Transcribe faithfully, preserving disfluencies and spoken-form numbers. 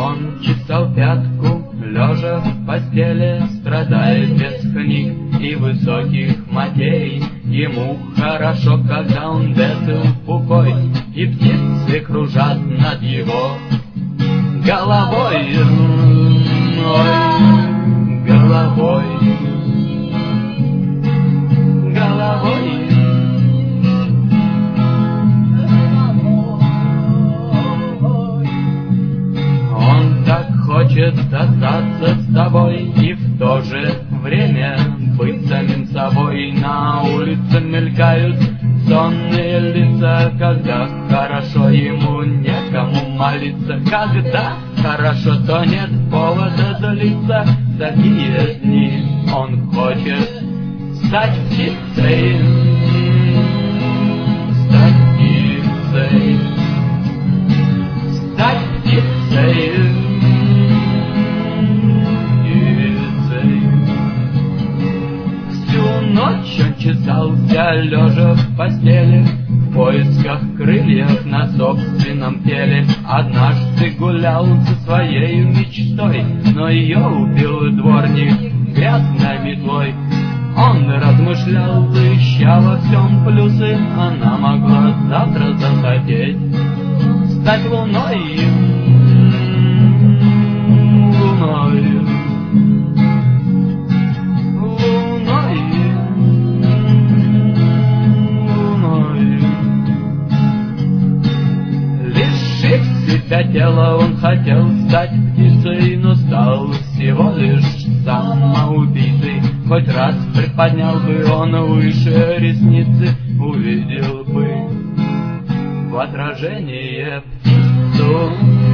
Он чесал пятку, лежа в постели, страдает без книг и высоких материй. Ему хорошо, когда он весел в покой, и птицы кружат над его головой. Ой, головой, головой. Он так хочет остаться с тобой и в то же время быть самим собой. На улице мелькают сонные лица, когда хорошо, ему некому молиться. Когда хорошо, то нет повода злиться. В такие дни он хочет стать птицей, стать птицей, стать птицей. Ночь он чесался, лежа в постели, в поисках крыльев на собственном теле. Однажды гулял со своей мечтой, но ее убил дворник грязной метлой. Он размышлял, ища во всем плюсы, она могла завтра захотеть стать луной, луной. Тело он хотел стать птицей, но стал всего лишь самоубийцей. Хоть раз приподнял бы он выше ресницы, увидел бы в отражение птицу.